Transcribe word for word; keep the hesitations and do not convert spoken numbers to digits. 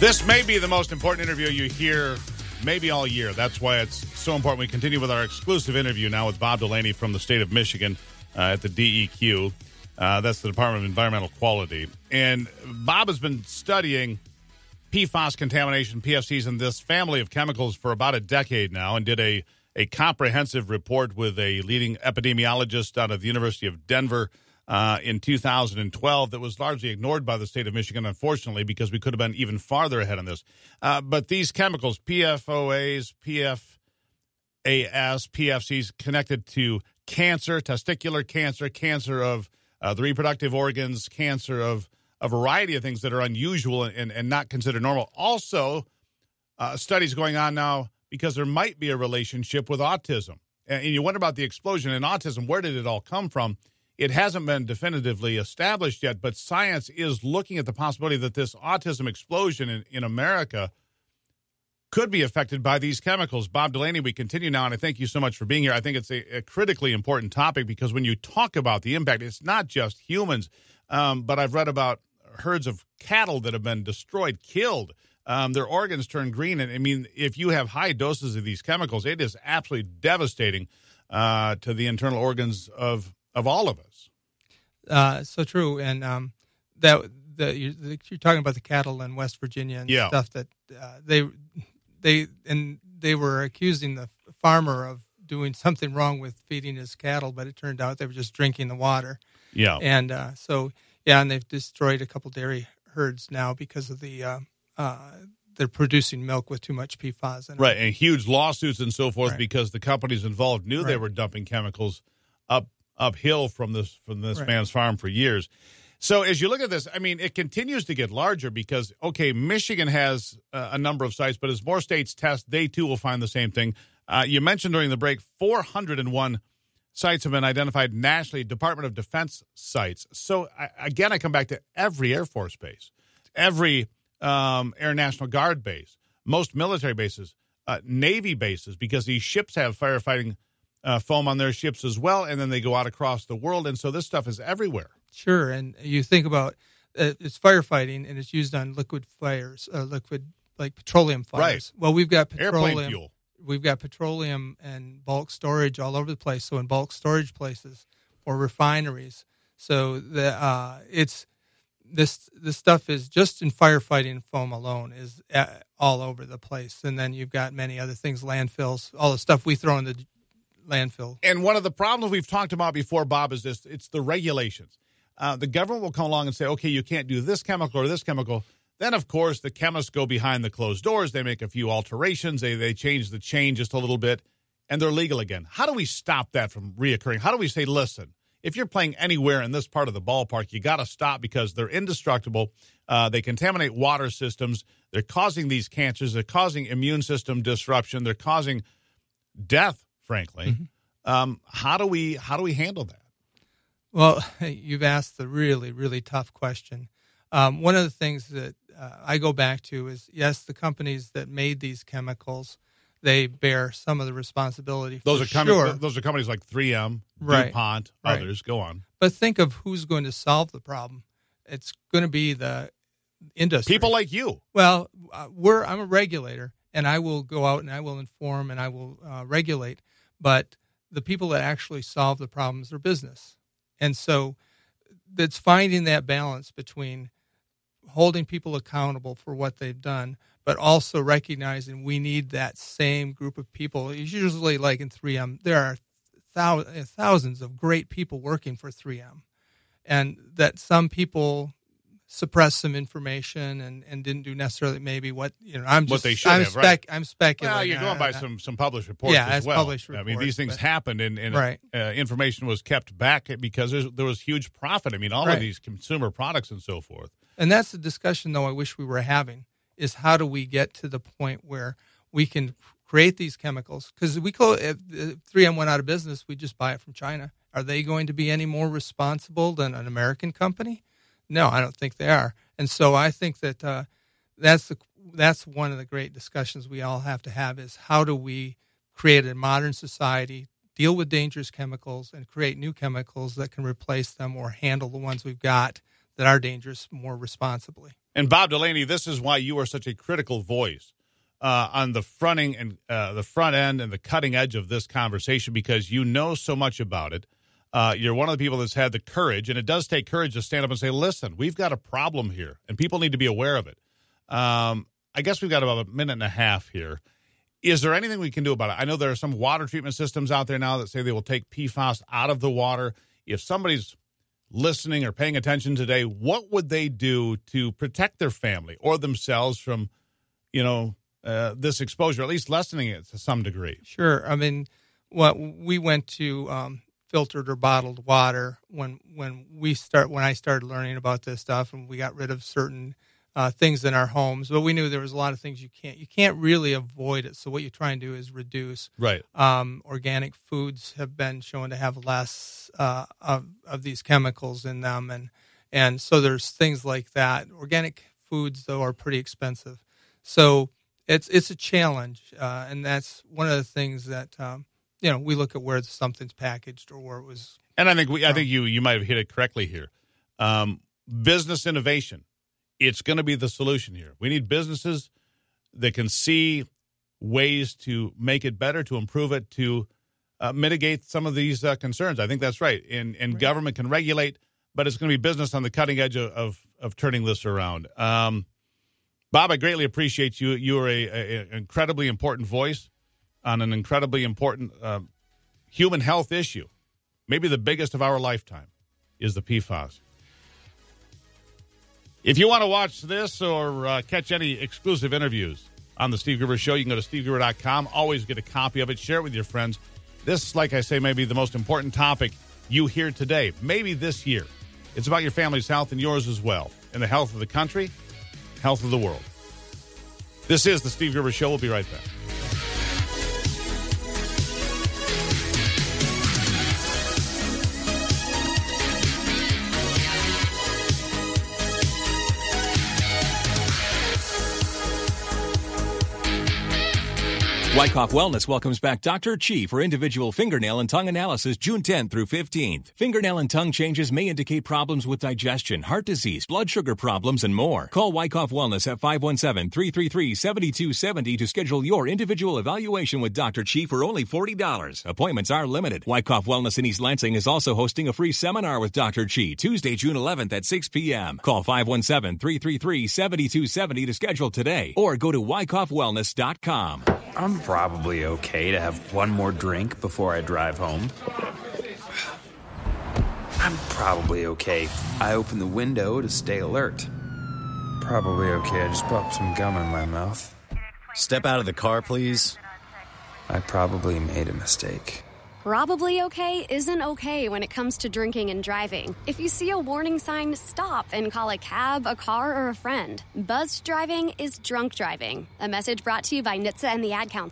This may be the most important interview you hear maybe all year. That's why it's so important. We continue with our exclusive interview now with Bob Delaney from the state of Michigan uh, at the D E Q. Uh, that's the Department of Environmental Quality. And Bob has been studying P FAS contamination, P F Cs, and this family of chemicals for about a decade now, and did a, a comprehensive report with a leading epidemiologist out of the University of Denver uh, in two thousand twelve that was largely ignored by the state of Michigan, unfortunately, because we could have been even farther ahead on this. Uh, but these chemicals, P F O As, P F A S, P F Cs, connected to cancer, testicular cancer, cancer of uh, the reproductive organs, cancer of a variety of things that are unusual and, and not considered normal. Also, uh, studies going on now because there might be a relationship with autism. And you wonder about the explosion in autism. Where did it all come from? It hasn't been definitively established yet, but science is looking at the possibility that this autism explosion in, in America could be affected by these chemicals. Bob Delaney, we continue now, and I thank you so much for being here. I think it's a, a critically important topic because when you talk about the impact, it's not just humans, um, but I've read about herds of cattle that have been destroyed, killed. Um, their organs turn green. And I mean, if you have high doses of these chemicals, it is absolutely devastating uh, to the internal organs of of all of us. Uh, so true. And um, that the, you're, you're talking about the cattle in West Virginia and yeah. stuff that uh, they they and they were accusing the farmer of doing something wrong with feeding his cattle, but it turned out they were just drinking the water. Yeah. And uh, so, yeah, and they've destroyed a couple dairy herds now because of the uh, uh, they're producing milk with too much P FAS in it. Right, and huge lawsuits and so forth right. because the companies involved knew right. they were dumping chemicals up uphill from this from this right. man's farm for years. So as you look at this, I mean, it continues to get larger because, okay, Michigan has uh, a number of sites, but as more states test, they too will find the same thing. Uh, you mentioned during the break, four hundred one sites have been identified nationally, Department of Defense sites. So, I, again, I come back to every Air Force base, every um, Air National Guard base, most military bases, uh, Navy bases, because these ships have firefighting uh, foam on their ships as well, and then they go out across the world, and so this stuff is everywhere. Sure, and you think about uh, it's firefighting, and it's used on liquid fires, uh, liquid, like petroleum fires. Right. Well, we've got petroleum. Airplane fuel. We've got petroleum and bulk storage all over the place. So in bulk storage places or refineries, so the uh, it's this this stuff is just in firefighting foam alone is all over the place. And then you've got many other things, landfills, all the stuff we throw in the landfill. And one of the problems we've talked about before, Bob, is this: it's the regulations. Uh, the government will come along and say, "Okay, you can't do this chemical or this chemical." Then, of course, the chemists go behind the closed doors. They make a few alterations. They they change the chain just a little bit, and they're legal again. How do we stop that from reoccurring? How do we say, listen, if you're playing anywhere in this part of the ballpark, you got to stop because they're indestructible. Uh, they contaminate water systems. They're causing these cancers. They're causing immune system disruption. They're causing death, frankly. Mm-hmm. Um, how do we how do we handle that? Well, you've asked the really, really tough question. Um, one of the things that uh, I go back to is, yes, the companies that made these chemicals, they bear some of the responsibility for those are com- sure. Those are companies like three M, right. DuPont, right. others. Go on. But think of who's going to solve the problem. It's going to be the industry. People like you. Well, uh, we're I'm a regulator, and I will go out and I will inform and I will uh, regulate. But the people that actually solve the problems are business. And so it's finding that balance between holding people accountable for what they've done, but also recognizing we need that same group of people. It's usually like in three M, there are thou- thousands of great people working for three M, and that some people suppressed some information and, and didn't do necessarily maybe what, you know, I'm just, what they should I'm, have, spec- right? I'm speculating. Well, you're going by uh, some, some published reports yeah, as well. published I reports, mean, these things but, happened and, and right. uh, information was kept back because there was huge profit. I mean, all right. of these consumer products and so forth. And that's the discussion, though, I wish we were having, is how do we get to the point where we can create these chemicals? Because we close, if three M went out of business, we just buy it from China. Are they going to be any more responsible than an American company? No, I don't think they are. And so I think that uh, that's the, that's one of the great discussions we all have to have is how do we create a modern society, deal with dangerous chemicals, and create new chemicals that can replace them or handle the ones we've got that are dangerous more responsibly. And Bob Delaney, this is why you are such a critical voice uh, on the fronting and uh, the front end and the cutting edge of this conversation, because you know so much about it. Uh, you're one of the people that's had the courage, and it does take courage to stand up and say, listen, we've got a problem here, and people need to be aware of it. Um, I guess we've got about a minute and a half here. Is there anything we can do about it? I know there are some water treatment systems out there now that say they will take P FAS out of the water. If somebody's listening or paying attention today, what would they do to protect their family or themselves from, you know, uh, this exposure, at least lessening it to some degree? Sure. I mean, what we went to um, filtered or bottled water when when we start when I started learning about this stuff, and we got rid of certain uh, things in our homes. But we knew there was a lot of things you can't you can't really avoid it. So what you try and do is reduce. Right. Um, organic foods have been shown to have less uh, of of these chemicals in them, and and so there's things like that. Organic foods, though, are pretty expensive, so it's it's a challenge, uh, and that's one of the things that. Um, You know, we look at where something's packaged or where it was. And I think we, I think you, you might have hit it correctly here. Um, business innovation, it's going to be the solution here. We need businesses that can see ways to make it better, to improve it, to uh, mitigate some of these uh, concerns. I think that's right. And, and right. Government can regulate, but it's going to be business on the cutting edge of, of, of turning this around. Um, Bob, I greatly appreciate you. You are an incredibly important voice on an incredibly important uh, human health issue. Maybe the biggest of our lifetime is the P FAS. If you want to watch this or uh, catch any exclusive interviews on the Steve Gruber Show, you can go to steve gruber dot com. Always get a copy of it. Share it with your friends. This, like I say, may be the most important topic you hear today, maybe this year. It's about your family's health and yours as well, and the health of the country, health of the world. This is the Steve Gruber Show. We'll be right back. Wyckoff Wellness welcomes back Doctor Chi for individual fingernail and tongue analysis June tenth through fifteenth. Fingernail and tongue changes may indicate problems with digestion, heart disease, blood sugar problems, and more. Call Wyckoff Wellness at five one seven, three three three, seven two seven zero to schedule your individual evaluation with Doctor Chi for only forty dollars. Appointments are limited. Wyckoff Wellness in East Lansing is also hosting a free seminar with Doctor Chi Tuesday, June eleventh at six p.m. Call five one seven, three three three, seven two seven zero to schedule today or go to wyckoff wellness dot com. I'm probably okay to have one more drink before I drive home. I'm probably okay. I open the window to stay alert. Probably okay. I just popped some gum in my mouth. Step out of the car, please. I probably made a mistake. Probably okay isn't okay when it comes to drinking and driving. If you see a warning sign, stop and call a cab, a car, or a friend. Buzzed driving is drunk driving. A message brought to you by N H T S A and the Ad Council.